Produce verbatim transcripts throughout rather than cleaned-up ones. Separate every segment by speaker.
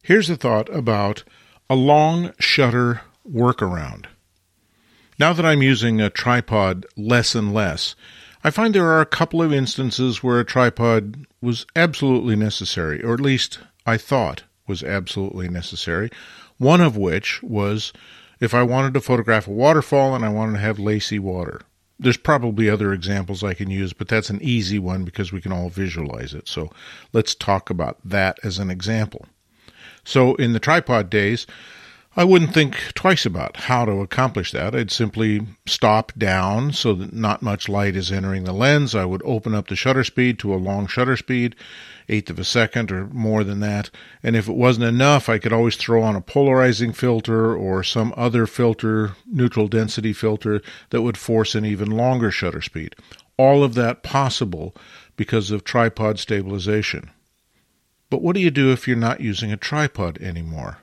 Speaker 1: Here's a thought about a long shutter workaround. Now that I'm using a tripod less and less, I find there are a couple of instances where a tripod was absolutely necessary, or at least I thought was absolutely necessary, one of which was if I wanted to photograph a waterfall and I wanted to have lacy water. There's probably other examples I can use, but that's an easy one because we can all visualize it. So let's talk about that as an example. So in the tripod days, I wouldn't think twice about how to accomplish that. I'd simply stop down so that not much light is entering the lens. I would open up the shutter speed to a long shutter speed, eighth of a second or more than that. And if it wasn't enough, I could always throw on a polarizing filter or some other filter, neutral density filter, that would force an even longer shutter speed. All of that possible because of tripod stabilization. But what do you do if you're not using a tripod anymore?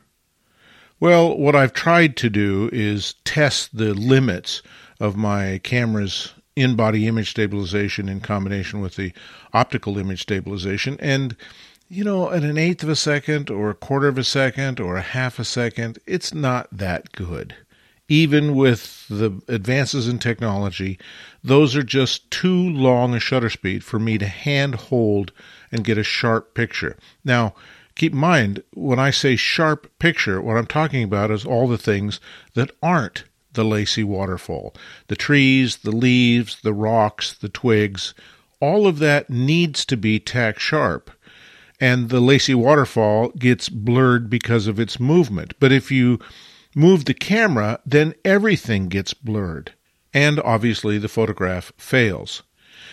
Speaker 1: Well, what I've tried to do is test the limits of my camera's in-body image stabilization in combination with the optical image stabilization. And, you know, at an eighth of a second or a quarter of a second or a half a second, it's not that good. Even with the advances in technology, those are just too long a shutter speed for me to hand hold and get a sharp picture. Now, keep in mind, when I say sharp picture, what I'm talking about is all the things that aren't the lacy waterfall. The trees, the leaves, the rocks, the twigs, all of that needs to be tack sharp. And the lacy waterfall gets blurred because of its movement. But if you move the camera, then everything gets blurred. And obviously the photograph fails.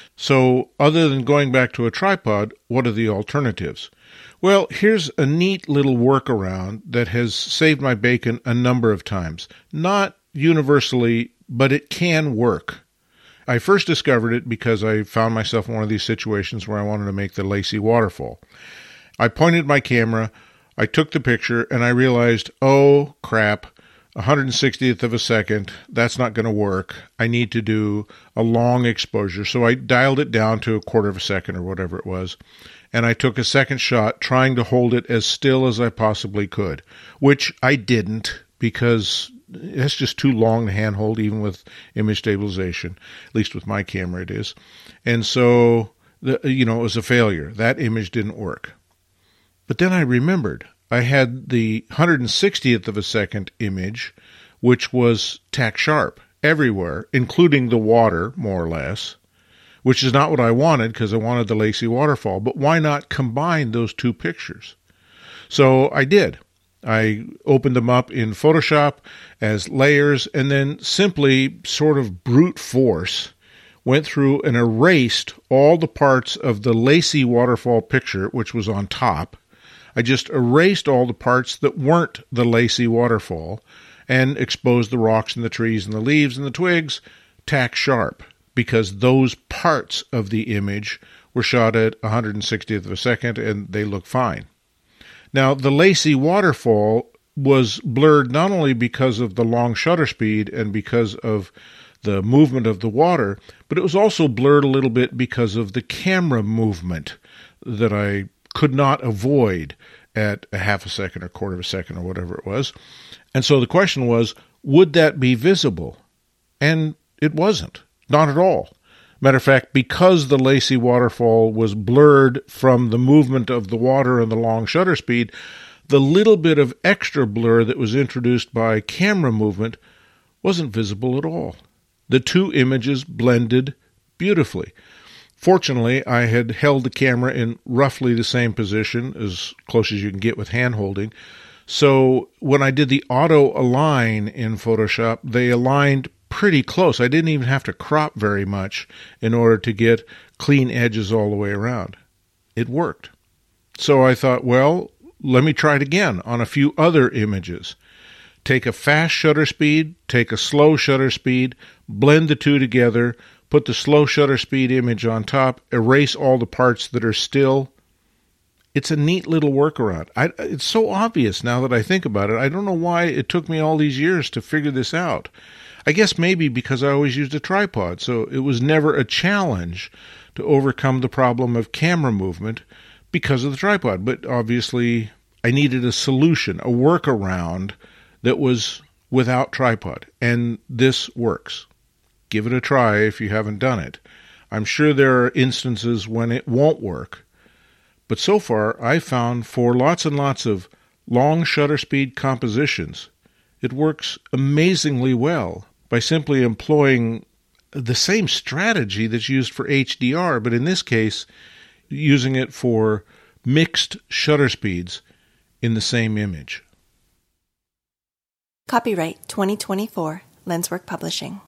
Speaker 1: So other than going back to a tripod, what are the alternatives? Well, here's a neat little workaround that has saved my bacon a number of times. Not universally, but it can work. I first discovered it because I found myself in one of these situations where I wanted to make the lacy waterfall. I pointed my camera, I took the picture, and I realized, oh, crap, one hundred sixtieth of a second, that's not going to work. I need to do a long exposure. So I dialed it down to a quarter of a second or whatever it was. And I took a second shot trying to hold it as still as I possibly could, which I didn't because it's just too long to handhold even with image stabilization, at least with my camera it is. And so, the, you know, it was a failure. That image didn't work. But then I remembered I had the one hundred sixtieth of a second image, which was tack sharp everywhere, including the water, more or less, which is not what I wanted because I wanted the lacy waterfall. But why not combine those two pictures? So I did. I opened them up in Photoshop as layers and then simply sort of brute force went through and erased all the parts of the lacy waterfall picture, which was on top. I just erased all the parts that weren't the lacy waterfall and exposed the rocks and the trees and the leaves and the twigs tack sharp because those parts of the image were shot at one hundred sixtieth of a second and they look fine. Now, the lacy waterfall was blurred not only because of the long shutter speed and because of the movement of the water, but it was also blurred a little bit because of the camera movement that I could not avoid at a half a second or quarter of a second or whatever it was. And so the question was, would that be visible? And it wasn't. Not at all. Matter of fact, because the lacy waterfall was blurred from the movement of the water and the long shutter speed, the little bit of extra blur that was introduced by camera movement wasn't visible at all. The two images blended beautifully. Fortunately, I had held the camera in roughly the same position, as close as you can get with hand holding. So when I did the auto align in Photoshop, they aligned pretty close. I didn't even have to crop very much in order to get clean edges all the way around. It worked. So I thought, well, let me try it again on a few other images. Take a fast shutter speed, take a slow shutter speed, blend the two together, put the slow shutter speed image on top, erase all the parts that are still. It's a neat little workaround. I, it's so obvious now that I think about it. I don't know why it took me all these years to figure this out. I guess maybe because I always used a tripod, so it was never a challenge to overcome the problem of camera movement because of the tripod. But obviously, I needed a solution, a workaround that was without tripod, and this works. Give it a try if you haven't done it. I'm sure there are instances when it won't work, but so far I've found for lots and lots of long shutter speed compositions, it works amazingly well by simply employing the same strategy that's used for H D R, but in this case, using it for mixed shutter speeds in the same image.
Speaker 2: Copyright twenty twenty-four, Lenswork Publishing.